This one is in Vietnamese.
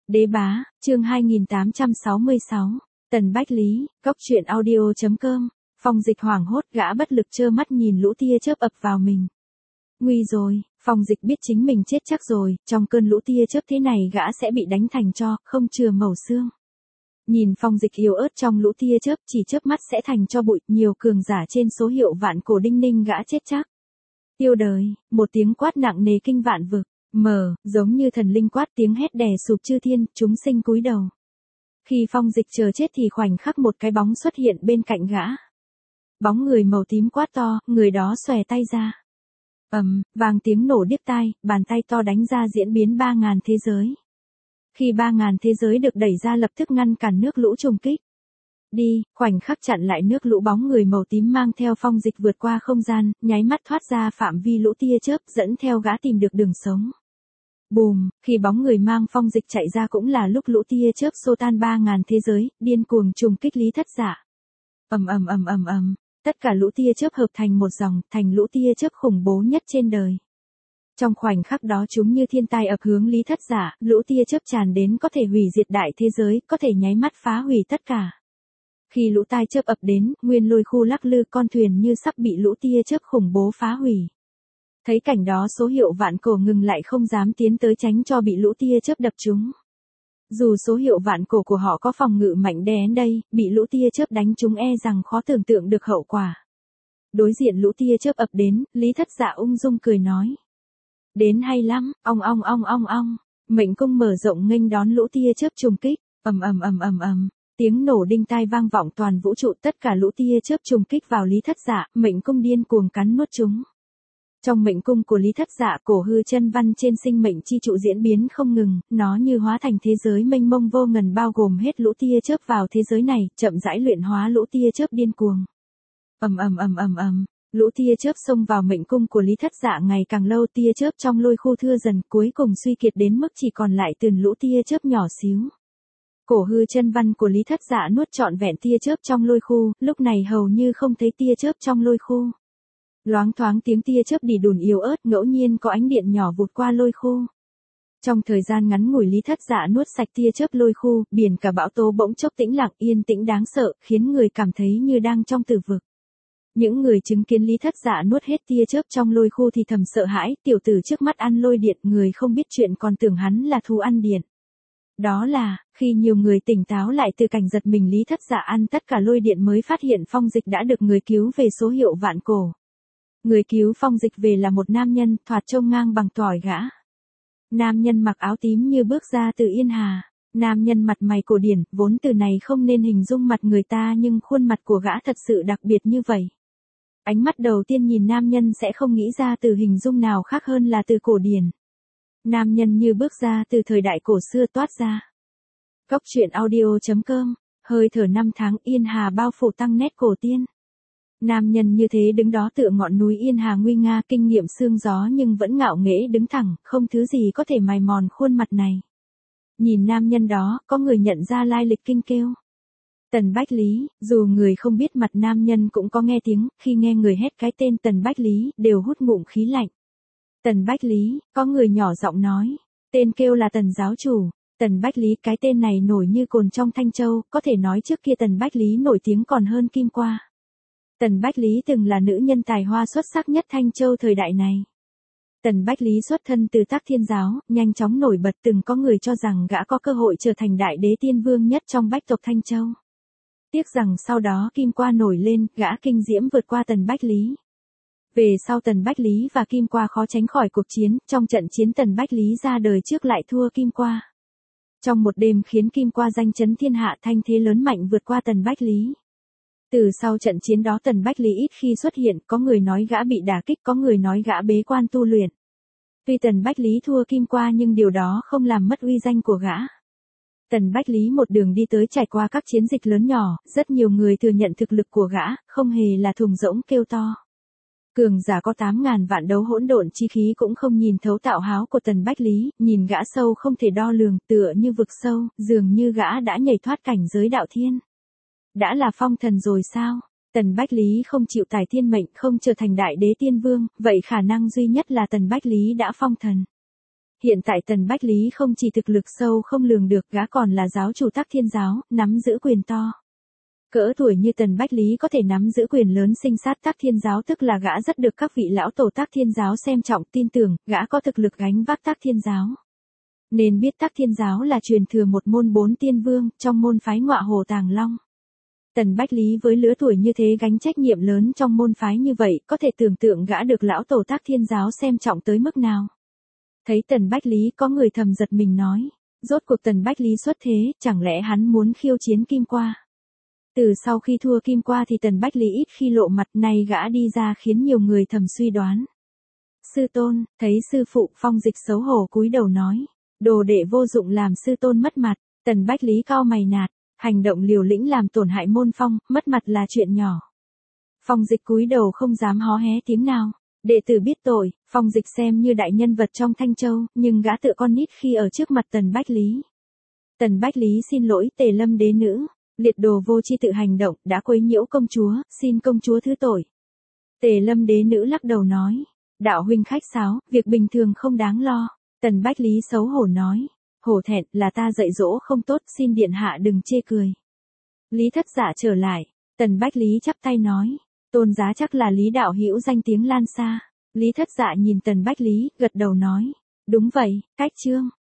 Đế bá, chương 2866, Tần Bách Lý, góc truyện audio.com, Phong Dịch hoảng hốt gã bất lực trơ mắt nhìn lũ tia chớp ập vào mình. Nguy rồi, Phong Dịch biết chính mình chết chắc rồi, trong cơn lũ tia chớp thế này gã sẽ bị đánh thành tro, không chừa mẩu xương. Nhìn Phong Dịch yếu ớt trong lũ tia chớp chỉ chớp mắt sẽ thành tro bụi, nhiều cường giả trên số hiệu vạn cổ đinh ninh gã chết chắc. Tiêu đời, một tiếng quát nặng nề kinh vạn vực. Giống như thần linh quát tiếng hét đè sụp chư thiên, chúng sinh cúi đầu. Khi Phong Dịch chờ chết thì khoảnh khắc một cái bóng xuất hiện bên cạnh gã. Bóng người màu tím quát to, người đó xòe tay ra. Vang tiếng nổ điếc tai, bàn tay to đánh ra diễn biến 3.000 thế giới. Khi 3.000 thế giới được đẩy ra lập tức ngăn cản nước lũ trùng kích. Đi, khoảnh khắc chặn lại nước lũ, bóng người màu tím mang theo Phong Dịch vượt qua không gian, nháy mắt thoát ra phạm vi lũ tia chớp, dẫn theo gã tìm được đường sống. Bùm, khi bóng người mang Phong Dịch chạy ra cũng là lúc lũ tia chớp xô tan 3.000 thế giới, điên cuồng trùng kích Lý Thất Dạ. Tất cả lũ tia chớp hợp thành một dòng, thành lũ tia chớp khủng bố nhất trên đời. Trong khoảnh khắc đó chúng như thiên tai ập hướng Lý Thất Dạ, lũ tia chớp tràn đến có thể hủy diệt đại thế giới, có thể nháy mắt phá hủy tất cả. Khi lũ tai chớp ập đến, nguyên lôi khu lắc lư, con thuyền như sắp bị lũ tia chớp khủng bố phá hủy. Thấy cảnh đó số hiệu vạn cổ ngừng lại, không dám tiến tới tránh cho bị lũ tia chớp đập trúng. Dù số hiệu vạn cổ của họ có phòng ngự mạnh đến đây, bị lũ tia chớp đánh trúng e rằng khó tưởng tượng được hậu quả. Đối diện lũ tia chớp ập đến, Lý Thất Dạ ung dung cười nói. Đến hay lắm, ong. Mệnh cung mở rộng nghênh đón lũ tia chớp trùng kích, Tiếng nổ đinh tai vang vọng toàn vũ trụ, tất cả lũ tia chớp trùng kích vào Lý Thất Dạ, mệnh cung điên cuồng cắn nuốt chúng. Trong mệnh cung của Lý Thất Dạ, cổ hư chân văn trên sinh mệnh chi trụ diễn biến không ngừng, nó như hóa thành thế giới mênh mông vô ngần bao gồm hết lũ tia chớp vào thế giới này, chậm rãi luyện hóa lũ tia chớp điên cuồng. Lũ tia chớp xông vào mệnh cung của Lý Thất Dạ ngày càng lâu, tia chớp trong lôi khu thưa dần, cuối cùng suy kiệt đến mức chỉ còn lại từng lũ tia chớp nhỏ xíu. Cổ hư chân văn của Lý Thất Dạ nuốt trọn vẹn tia chớp trong lôi khu, lúc này hầu như không thấy tia chớp trong lôi khu. Loáng thoáng tiếng tia chớp đì đùn yếu ớt, ngẫu nhiên có ánh điện nhỏ vụt qua lôi khu. Trong thời gian ngắn ngủi Lý Thất Dạ nuốt sạch tia chớp lôi khu, biển cả bão tố bỗng chốc tĩnh lặng, yên tĩnh đáng sợ, khiến người cảm thấy như đang trong tử vực. Những người chứng kiến Lý Thất Dạ nuốt hết tia chớp trong lôi khu thì thầm sợ hãi, tiểu tử trước mắt ăn lôi điện, người không biết chuyện còn tưởng hắn là thú ăn điện. Đó là, khi nhiều người tỉnh táo lại từ cảnh giật mình Lý Thất Dạ ăn tất cả lôi điện mới phát hiện Phong Dịch đã được người cứu về số hiệu vạn cổ. Người cứu Phong Dịch về là một nam nhân, thoạt trông ngang bằng tỏi gã. Nam nhân mặc áo tím như bước ra từ Yên Hà. Nam nhân mặt mày cổ điển, vốn từ này không nên hình dung mặt người ta nhưng khuôn mặt của gã thật sự đặc biệt như vậy. Ánh mắt đầu tiên nhìn nam nhân sẽ không nghĩ ra từ hình dung nào khác hơn là từ cổ điển. Nam nhân như bước ra từ thời đại cổ xưa toát ra. Góc truyện audio.com, hơi thở năm tháng Yên Hà bao phủ tăng nét cổ tiên. Nam nhân như thế đứng đó tựa ngọn núi Yên Hà nguy nga, kinh nghiệm sương gió nhưng vẫn ngạo nghễ đứng thẳng, không thứ gì có thể mài mòn khuôn mặt này. Nhìn nam nhân đó, có người nhận ra lai lịch kinh kêu. Tần Bách Lý, dù người không biết mặt nam nhân cũng có nghe tiếng, khi nghe người hét cái tên Tần Bách Lý, đều hút ngụm khí lạnh. Tần Bách Lý, có người nhỏ giọng nói, tên kêu là Tần giáo chủ. Tần Bách Lý, cái tên này nổi như cồn trong Thanh Châu, có thể nói trước kia Tần Bách Lý nổi tiếng còn hơn Kim Qua. Tần Bách Lý từng là nữ nhân tài hoa xuất sắc nhất Thanh Châu thời đại này. Tần Bách Lý xuất thân từ Tác Thiên giáo, nhanh chóng nổi bật, từng có người cho rằng gã có cơ hội trở thành đại đế tiên vương nhất trong bách tộc Thanh Châu. Tiếc rằng sau đó Kim Qua nổi lên, gã kinh diễm vượt qua Tần Bách Lý. Về sau Tần Bách Lý và Kim Qua khó tránh khỏi cuộc chiến, trong trận chiến Tần Bách Lý ra đời trước lại thua Kim Qua. Trong một đêm khiến Kim Qua danh chấn thiên hạ, thanh thế lớn mạnh vượt qua Tần Bách Lý. Từ sau trận chiến đó Tần Bách Lý ít khi xuất hiện, có người nói gã bị đả kích, có người nói gã bế quan tu luyện. Tuy Tần Bách Lý thua Kim Qua nhưng điều đó không làm mất uy danh của gã. Tần Bách Lý một đường đi tới trải qua các chiến dịch lớn nhỏ, rất nhiều người thừa nhận thực lực của gã, không hề là thùng rỗng kêu to. Cường giả có 8.000 vạn đấu hỗn độn chi khí cũng không nhìn thấu tạo háo của Tần Bách Lý, nhìn gã sâu không thể đo lường, tựa như vực sâu, dường như gã đã nhảy thoát cảnh giới đạo thiên. Đã là phong thần rồi sao? Tần Bách Lý không chịu tải thiên mệnh, không trở thành đại đế tiên vương, vậy khả năng duy nhất là Tần Bách Lý đã phong thần. Hiện tại Tần Bách Lý không chỉ thực lực sâu không lường được, gã còn là giáo chủ Tắc Thiên Giáo, nắm giữ quyền to. Cỡ tuổi như Tần Bách Lý có thể nắm giữ quyền lớn sinh sát Tắc Thiên Giáo, tức là gã rất được các vị lão tổ Tắc Thiên Giáo xem trọng, tin tưởng, gã có thực lực gánh vác Tắc Thiên Giáo. Nên biết Tắc Thiên Giáo là truyền thừa một môn 4 tiên vương, trong môn phái Ngọa Hổ Tàng Long. Tần Bách Lý với lứa tuổi như thế gánh trách nhiệm lớn trong môn phái như vậy, có thể tưởng tượng gã được lão tổ Tắc Thiên Giáo xem trọng tới mức nào. Thấy Tần Bách Lý có người thầm giật mình nói, rốt cuộc Tần Bách Lý xuất thế, chẳng lẽ hắn muốn khiêu chiến Kim Qua. Từ sau khi thua Kim Qua thì Tần Bách Lý ít khi lộ mặt, này gã đi ra khiến nhiều người thầm suy đoán. Sư tôn, thấy sư phụ, Phong Dịch xấu hổ cúi đầu nói, đồ đệ vô dụng làm sư tôn mất mặt. Tần Bách Lý cau mày nạt, hành động liều lĩnh làm tổn hại môn Phong, mất mặt là chuyện nhỏ. Phong Dịch cúi đầu không dám hó hé tiếng nào. Đệ tử biết tội, Phong Dịch xem như đại nhân vật trong Thanh Châu, nhưng gã tự con nít khi ở trước mặt Tần Bách Lý. Tần Bách Lý xin lỗi Tề Lâm đế nữ, liệt đồ vô chi tự hành động, đã quấy nhiễu công chúa, xin công chúa thứ tội. Tề Lâm đế nữ lắc đầu nói, đạo huynh khách sáo, việc bình thường không đáng lo. Tần Bách Lý xấu hổ nói, hổ thẹn, là ta dạy dỗ không tốt, xin điện hạ đừng chê cười. Lý Thất Dạ trở lại, Tần Bách Lý chắp tay nói, tôn giá chắc là Lý đạo hữu danh tiếng lan xa. Lý Thất Dạ nhìn Tần Bách Lý, gật đầu nói, đúng vậy, cách chương.